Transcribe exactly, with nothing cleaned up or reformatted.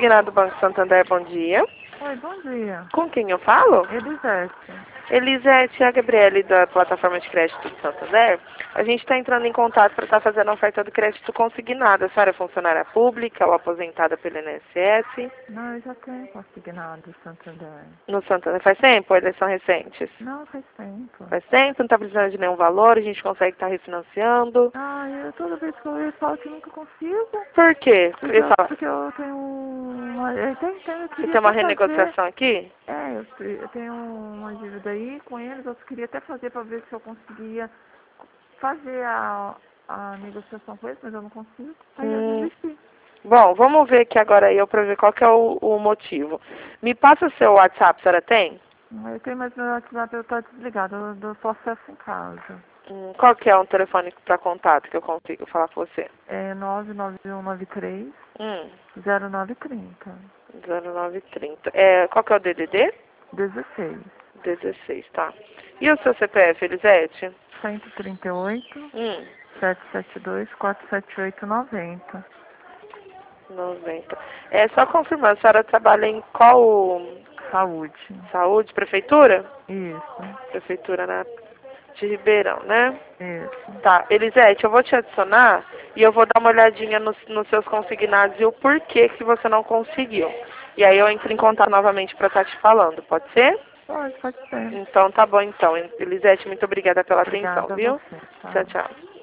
consignado do Banco Santander, bom dia. Oi, bom dia. Com quem eu falo? Elisete. Elisete, a Gabriele da plataforma de crédito do Santander. A gente está entrando em contato para estar fazendo a oferta do crédito consignado. A senhora é funcionária pública ou aposentada pelo I N S S? Não, eu já tenho consignado Santander. No Santander faz tempo ou eles são recentes? Não, faz tempo. Faz tempo, não está precisando de nenhum valor, a gente consegue estar refinanciando. Ah, eu toda vez que eu eu falo que nunca consigo. Por quê? Porque Ele eu, fala, porque eu tenho uma... Eu tenho, tenho, eu você queria tem uma até fazer... renegociação aqui? É, eu, eu tenho uma dívida aí com eles, eu queria até fazer para ver se eu conseguia fazer a, a negociação com eles, mas eu não consigo. Aí eu Hum. desisti. Bom, vamos ver aqui agora eu para ver qual que é o, o motivo. Me passa seu WhatsApp, a senhora tem? Eu tenho, mas meu WhatsApp eu tô desligado, eu dou só acesso em casa. Hum, qual que é um telefone para contato que eu consigo falar com você? É nove nove um nove três Hum, zero nove três zero. zero nove trinta. É, qual que é o D D D? dezesseis. dezesseis, tá. E o seu C P F, Elisete? cento e trinta e oito, Hum, setecentos e setenta e dois, quatrocentos e setenta e oito, noventa. noventa. É só confirmar, a senhora trabalha em qual Saúde. saúde? Prefeitura? Isso. Prefeitura na, de Ribeirão, né? Isso. Tá, Elisete, eu vou te adicionar e eu vou dar uma olhadinha nos, nos seus consignados e o porquê que você não conseguiu. E aí eu entro em contato novamente para estar te falando, pode ser? Pode, pode ser. Então tá bom então. Elisete, muito obrigada pela Obrigada atenção, a viu? você. Tá. Tchau, tchau.